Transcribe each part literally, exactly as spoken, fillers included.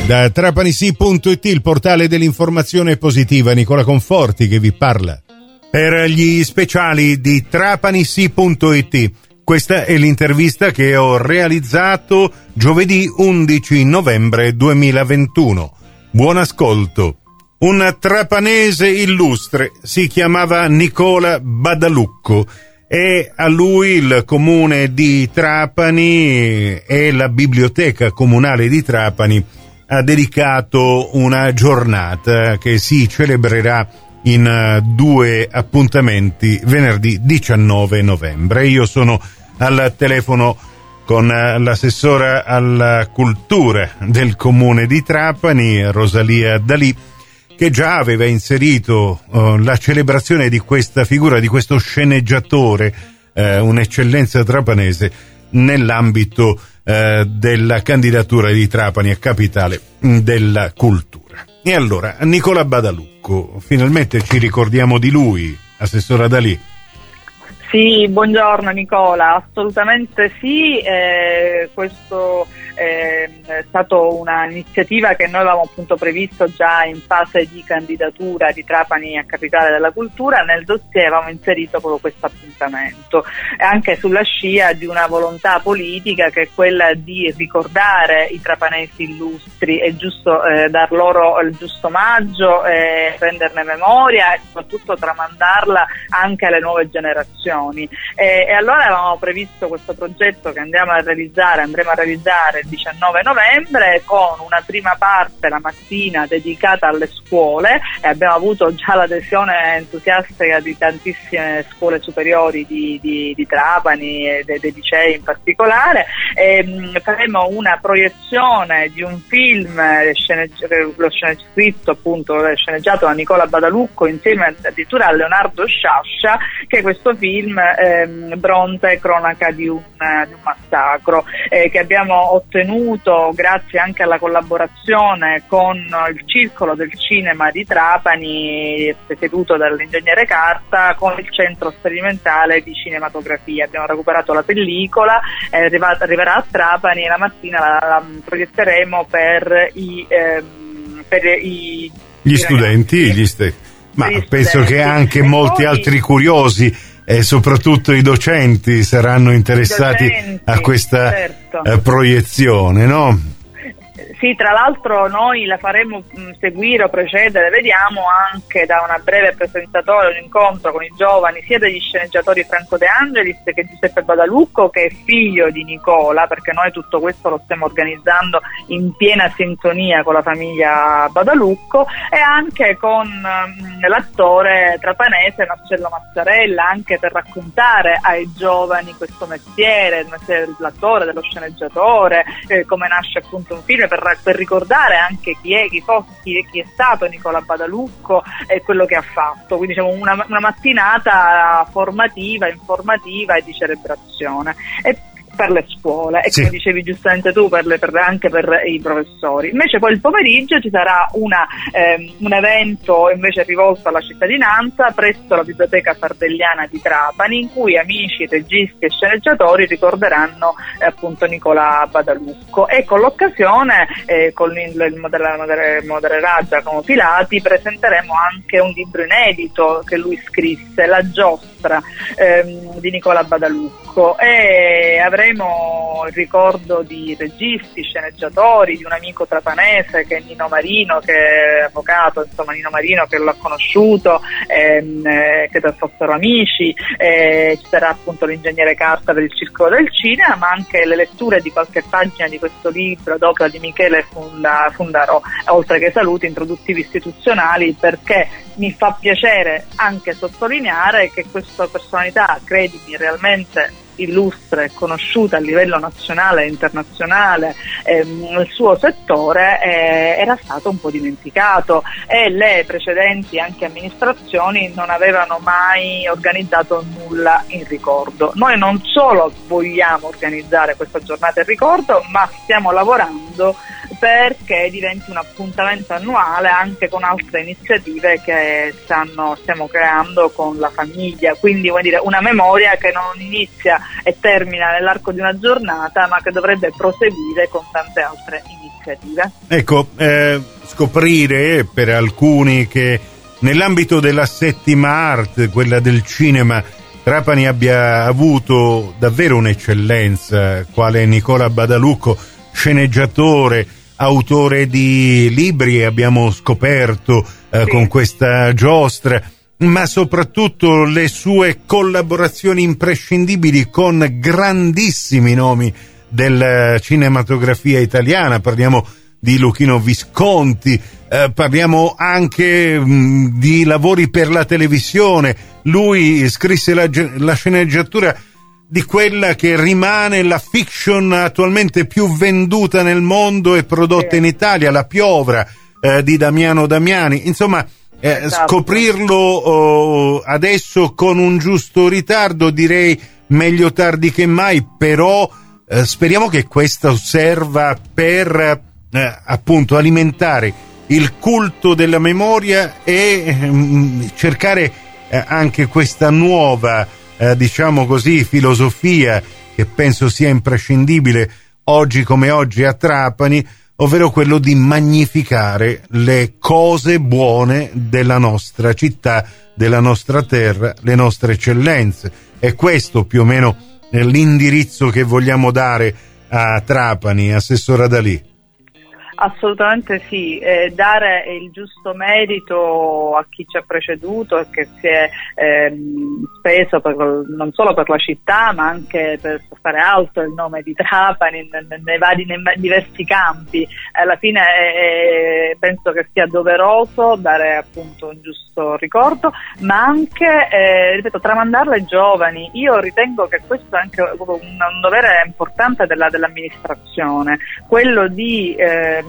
da trapanisi punto it, il portale dell'informazione positiva. Nicola Conforti che vi parla per gli speciali di trapanisi punto it. Questa è l'intervista che ho realizzato giovedì undici novembre duemilaventuno. Buon ascolto. Un trapanese illustre si chiamava Nicola Badalucco e a lui il comune di Trapani e la biblioteca comunale di Trapani ha dedicato una giornata che si celebrerà in due appuntamenti venerdì diciannove novembre. Io sono al telefono con l'assessora alla cultura del comune di Trapani, Rosalia Dalì, che già aveva inserito uh, la celebrazione di questa figura, di questo sceneggiatore, uh, un'eccellenza trapanese, nell'ambito uh, della candidatura di Trapani a capitale della cultura. E allora, Nicola Badalucco, finalmente ci ricordiamo di lui, assessora Dalì. Sì, buongiorno Nicola, assolutamente sì, eh, questo eh, è stata un'iniziativa che noi avevamo appunto previsto già in fase di candidatura di Trapani a capitale della cultura. Nel dossier avevamo inserito proprio questo appuntamento, anche sulla scia di una volontà politica che è quella di ricordare i trapanesi illustri. È giusto eh, dar loro il giusto omaggio, eh, renderne memoria e soprattutto tramandarla anche alle nuove generazioni. E, e allora avevamo previsto questo progetto che andiamo a realizzare, andremo a realizzare il diciannove novembre, con una prima parte la mattina dedicata alle scuole, e abbiamo avuto già l'adesione entusiastica di tantissime scuole superiori di, di, di Trapani e dei, dei licei in particolare. E, mh, faremo una proiezione di un film, sceneggi- lo sceneggiato appunto sceneggiato da Nicola Badalucco insieme addirittura a Leonardo Sciascia, che è questo film Ehm, Bronte, cronaca di un, di un massacro, eh, che abbiamo ottenuto grazie anche alla collaborazione con il Circolo del Cinema di Trapani, presieduto dall'ingegnere Carta, con il Centro Sperimentale di Cinematografia. Abbiamo recuperato la pellicola, eh, arrivata, arriverà a Trapani e la mattina la, la proietteremo per i, ehm, per i gli studenti, gli st- ma gli penso studenti. che anche e molti poi, altri curiosi e soprattutto i docenti saranno interessati docenti, a questa certo. eh, proiezione, no? Sì, tra l'altro noi la faremo mh, seguire o precedere, vediamo, anche da una breve presentatoria, un incontro con i giovani sia degli sceneggiatori Franco De Angelis che Giuseppe Badalucco, che è figlio di Nicola, perché noi tutto questo lo stiamo organizzando in piena sintonia con la famiglia Badalucco, e anche con mh, l'attore trapanese Marcello Mazzarella, anche per raccontare ai giovani questo mestiere, il mestiere dell'attore, dello sceneggiatore, eh, come nasce appunto un film, per per ricordare anche chi è, chi, fosse, chi, chi è stato Nicola Badalucco e quello che ha fatto. Quindi diciamo una, una mattinata formativa, informativa e di celebrazione. E per le scuole e, sì, come dicevi giustamente tu, per le, per, anche per i professori. Invece poi il pomeriggio ci sarà una, ehm, un evento invece rivolto alla cittadinanza presso la Biblioteca Sardelliana di Trapani, in cui amici, registi e sceneggiatori ricorderanno eh, appunto Nicola Badalucco, e con l'occasione eh, con il, il moder- moder- modererà Giacomo Pilati presenteremo anche un libro inedito che lui scrisse, La giostra ehm, di Nicola Badalucco, e avremo il ricordo di registi, sceneggiatori, di un amico trapanese che è Nino Marino, che è avvocato, insomma Nino Marino, che l'ha conosciuto, ehm, eh, che fossero amici, eh, ci sarà appunto l'ingegnere Carta per il Circolo del Cinema, ma anche le letture di qualche pagina di questo libro d'opera di Michele Funda, Fundarò, oltre che saluti introduttivi istituzionali, perché mi fa piacere anche sottolineare che questa personalità, credimi, realmente illustre e conosciuta a livello nazionale e internazionale ehm, nel suo settore, eh, era stato un po' dimenticato, e le precedenti anche amministrazioni non avevano mai organizzato nulla in ricordo. Noi non solo vogliamo organizzare questa giornata in ricordo, ma stiamo lavorando perché diventi un appuntamento annuale anche con altre iniziative che stanno, stiamo creando con la famiglia, quindi vuol dire una memoria che non inizia e termina nell'arco di una giornata, ma che dovrebbe proseguire con tante altre iniziative. Ecco, eh, scoprire per alcuni che nell'ambito della settima arte, quella del cinema, Trapani abbia avuto davvero un'eccellenza, quale Nicola Badalucco, sceneggiatore, autore di libri, abbiamo scoperto eh, sì. con questa giostra, ma soprattutto le sue collaborazioni imprescindibili con grandissimi nomi della cinematografia italiana. Parliamo di Luchino Visconti, eh, parliamo anche mh, di lavori per la televisione. Lui scrisse la, la sceneggiatura di quella che rimane la fiction attualmente più venduta nel mondo e prodotta in Italia, La Piovra, eh, di Damiano Damiani. Insomma, eh, esatto. scoprirlo oh, adesso con un giusto ritardo, direi meglio tardi che mai, però eh, speriamo che questo serva per eh, appunto alimentare il culto della memoria e mh, cercare eh, anche questa nuova eh, diciamo così filosofia che penso sia imprescindibile oggi come oggi a Trapani, ovvero quello di magnificare le cose buone della nostra città, della nostra terra, le nostre eccellenze. È questo più o meno l'indirizzo che vogliamo dare a Trapani, Assessora D'Alì. Assolutamente sì, eh, dare il giusto merito a chi ci ha preceduto e che si è ehm, speso per, non solo per la città ma anche per fare alto il nome di Trapani nei, nei vari nei diversi campi. Alla fine eh, penso che sia doveroso dare appunto un giusto ricordo, ma anche eh, ripeto, tramandarlo ai giovani. Io ritengo che questo è anche un, un dovere importante della, dell'amministrazione, quello di eh,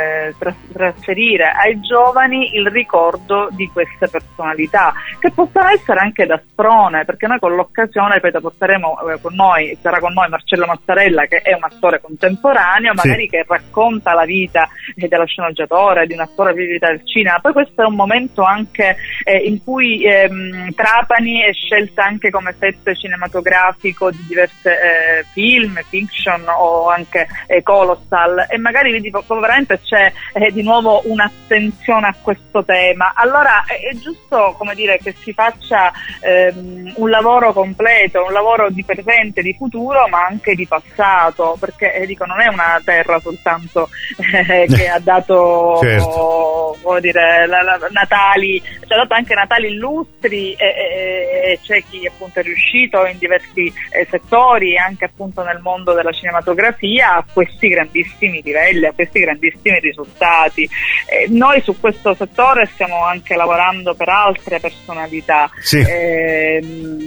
trasferire ai giovani il ricordo di queste personalità, che possono essere anche da sprone, perché noi con l'occasione, ripeto, porteremo eh, con noi, sarà con noi Marcello Mazzarella, che è un attore contemporaneo, magari sì. che racconta la vita eh, dello sceneggiatore, di un attore di vita del cinema. Poi questo è un momento anche eh, in cui ehm, Trapani è scelta anche come set cinematografico di diverse eh, film, fiction o anche eh, colossal, e magari vedi proprio veramente c'è eh, di nuovo un'attenzione a questo tema. Allora è, è giusto, come dire, che si faccia ehm, un lavoro completo, un lavoro di presente, di futuro, ma anche di passato, perché eh, dico, non è una terra soltanto eh, che ha dato certo. come dire, la, la, Natali, ci ha dato anche Natali illustri, e, e, e c'è chi appunto è riuscito in diversi eh, settori, anche appunto nel mondo della cinematografia, a questi grandissimi livelli, a questi grandissimi risultati. Eh, noi su questo settore stiamo anche lavorando per altre personalità. Sì. Eh,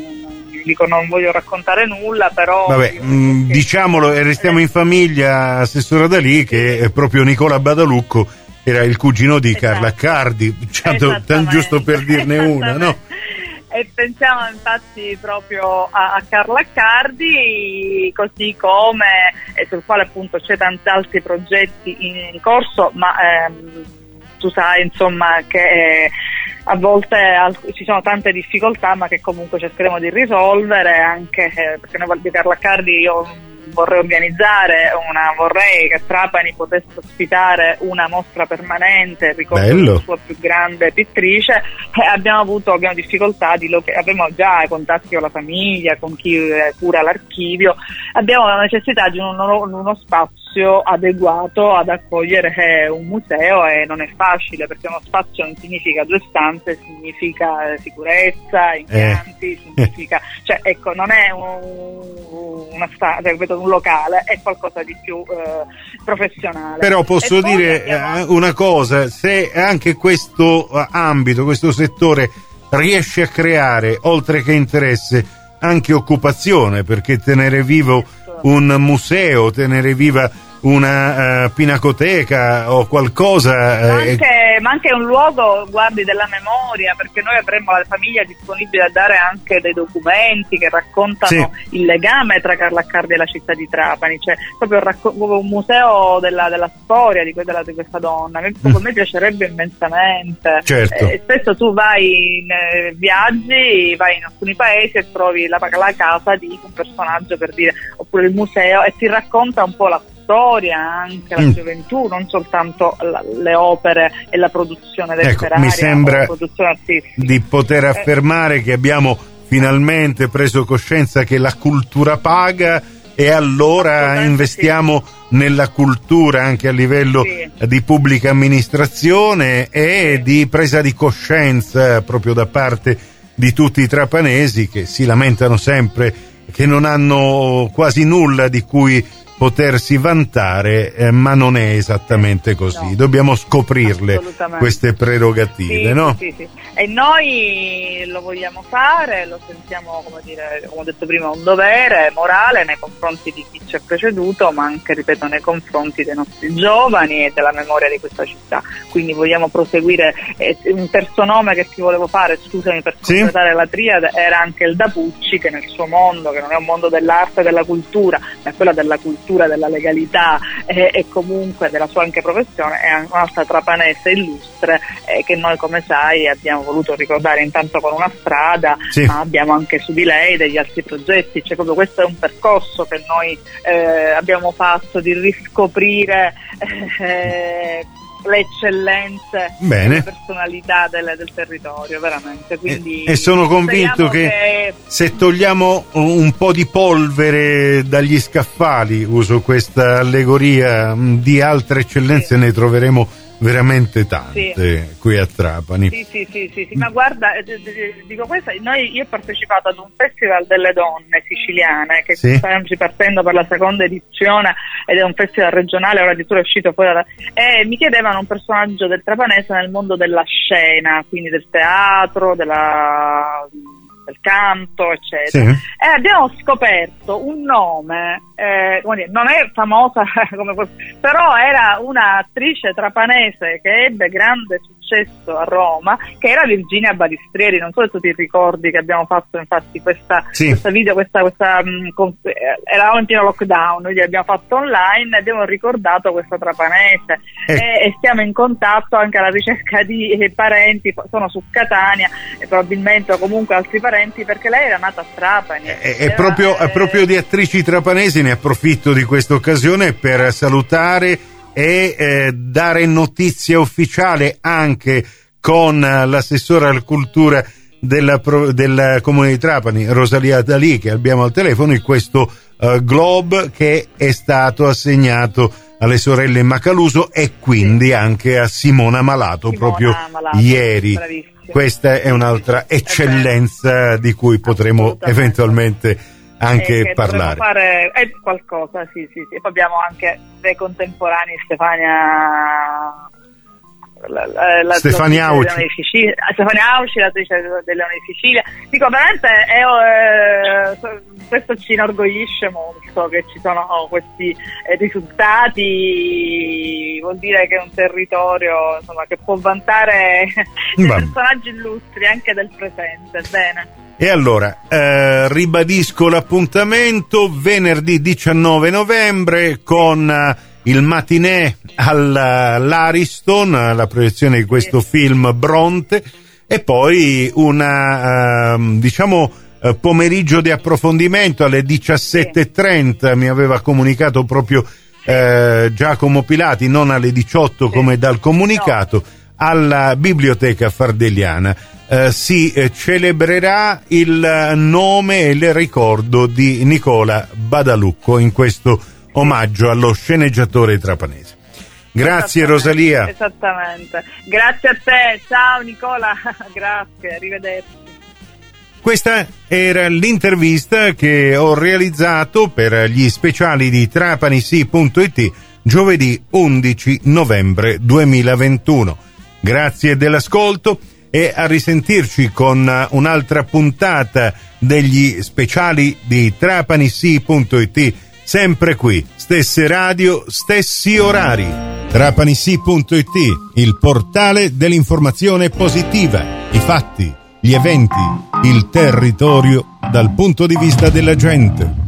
dico, non voglio raccontare nulla, però vabbè, mh, che... diciamolo e restiamo in famiglia, Assessora D'Alì, che è proprio Nicola Badalucco era il cugino di esatto. Carla Accardi, tanto giusto per dirne una, no? E pensiamo infatti proprio a, a Carla Accardi, così come eh, sul quale appunto c'è tanti altri progetti in, in corso, ma ehm, tu sai insomma che eh, a volte al, ci sono tante difficoltà, ma che comunque cercheremo di risolvere, anche eh, perché noi di Carla Accardi io vorrei organizzare una, vorrei che Trapani potesse ospitare una mostra permanente, ricordo la sua più grande pittrice, e abbiamo avuto abbiamo difficoltà di lo che abbiamo già contatti con la famiglia, con chi eh, cura l'archivio, abbiamo la necessità di uno, uno spazio adeguato ad accogliere un museo, e non è facile, perché uno spazio non significa due stanze, significa sicurezza, impianti, eh. significa cioè ecco, non è un, una stanza, ripeto, un locale, è qualcosa di più eh, professionale. Però posso e dire abbiamo... una cosa, se anche questo ambito, questo settore riesce a creare, oltre che interesse, anche occupazione, perché tenere vivo un museo, tenere viva una uh, pinacoteca o qualcosa anche eh, ma anche un luogo, guardi, della memoria, perché noi avremmo la famiglia disponibile a dare anche dei documenti che raccontano sì. il legame tra Carla Accardi e la città di Trapani, cioè proprio, racco- proprio un museo della, della storia di, della, di questa donna. A me, mm. me piacerebbe immensamente. Certo. Eh, spesso tu vai in eh, viaggi, vai in alcuni paesi e trovi la, la casa di un personaggio, per dire, oppure il museo, e ti racconta un po' la storia, anche la mm. gioventù, non soltanto la, le opere e la produzione letteraria. Ecco, mi sembra la produzione artistica. Di poter affermare eh. che abbiamo finalmente preso coscienza che la cultura paga, e allora investiamo sì. nella cultura anche a livello sì. di pubblica amministrazione e sì. di presa di coscienza proprio da parte di tutti i trapanesi, che si lamentano sempre che non hanno quasi nulla di cui potersi vantare, eh, ma non è esattamente così. No. Dobbiamo scoprirle queste prerogative, sì, no? Sì, sì. E noi lo vogliamo fare, lo sentiamo, come dire, come ho detto prima, un dovere morale nei confronti di chi ci ha preceduto, ma anche, ripeto, nei confronti dei nostri giovani e della memoria di questa città. Quindi vogliamo proseguire. Eh, un terzo nome che ti volevo fare, scusami, per completare sì? la triade, era anche il Dapucci, che nel suo mondo, che non è un mondo dell'arte e della cultura, ma è quella della cultura, della legalità eh, e comunque della sua anche professione, è un'altra trapanese illustre eh, che noi, come sai, abbiamo voluto ricordare intanto con una strada, sì. ma abbiamo anche su di lei degli altri progetti, cioè proprio questo è un percorso che noi eh, abbiamo fatto, di riscoprire eh, le eccellenze, Bene. le personalità del, del territorio, veramente. Quindi e, e sono convinto che, che se togliamo un po' di polvere dagli scaffali, uso questa allegoria, di altre eccellenze sì. ne troveremo veramente tante sì. qui a Trapani. Sì, sì, sì, sì, sì. Ma guarda, eh, dico questa, noi, io ho partecipato ad un festival delle donne siciliane che sì. stiamo partendo per la seconda edizione, ed è un festival regionale, ora addirittura è uscito fuori da, e mi chiedevano un personaggio del trapanese nel mondo della scena, quindi del teatro, della del canto, eccetera. Sì. E abbiamo scoperto un nome, eh, come dire, non è famosa come però era un'attrice trapanese che ebbe grande successo a Roma, che era Virginia Balistrieri. Non so se tu ti ricordi che abbiamo fatto infatti questa, sì. questa video, questa, questa mh, con, eravamo in pieno lockdown, quindi abbiamo fatto online, abbiamo ricordato questa trapanese eh. e, e stiamo in contatto anche alla ricerca di eh, parenti, sono su Catania e probabilmente o comunque altri parenti, perché lei era nata a Trapani. E, e proprio, eh... proprio di attrici trapanesi ne approfitto di questa occasione per salutare e eh, dare notizia ufficiale anche con l'assessore alla cultura della, del comune di Trapani, Rosalia Dalì, che abbiamo al telefono, in questo uh, Globe che è stato assegnato alle sorelle Macaluso e quindi sì. anche a Simona Malato, Simona proprio Malato, ieri. Bravissima. Questa è un'altra eccellenza di cui potremo eventualmente anche eh, parlare. Fare eh, qualcosa, sì, sì, sì. Poi abbiamo anche dei contemporanei, Stefania la, la, la, Stefania Auci, Stefania Auci, l'attrice del Leone di Sicilia. Dico, veramente è, eh, questo ci inorgoglisce molto che ci sono questi eh, risultati, vuol dire che è un territorio, insomma, che può vantare dei personaggi illustri anche del presente. Bene. E allora, eh, ribadisco l'appuntamento venerdì diciannove novembre con eh, il matinè all'Ariston, la proiezione di questo sì. film Bronte, e poi una, eh, diciamo, eh, pomeriggio di approfondimento alle diciassette e trenta, sì. mi aveva comunicato proprio eh, Giacomo Pilati, non alle diciotto sì. come dal comunicato, no. alla Biblioteca Fardeliana. Uh, si eh, celebrerà il nome e il ricordo di Nicola Badalucco in questo omaggio allo sceneggiatore trapanese. Grazie Rosalia. Esattamente. Grazie a te. Ciao Nicola. Grazie, arrivederci. Questa era l'intervista che ho realizzato per gli speciali di Trapanisi punto it giovedì undici novembre duemilaventuno. Grazie dell'ascolto e a risentirci con un'altra puntata degli speciali di Trapanisi punto it, sempre qui, stesse radio, stessi orari. Trapanissi punto it, il portale dell'informazione positiva, i fatti, gli eventi, il territorio dal punto di vista della gente.